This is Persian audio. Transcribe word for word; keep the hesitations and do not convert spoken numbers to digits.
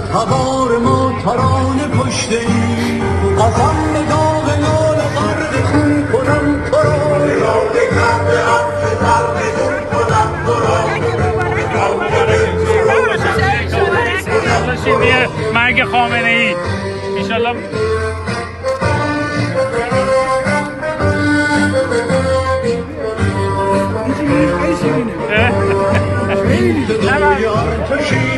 هوار ما ترانه پشته ای قسم به داغ نال غرق خون کنم تو را یاد کرد عفو ترق کنم تو را مرگ خامنه ای انشالله. خیلی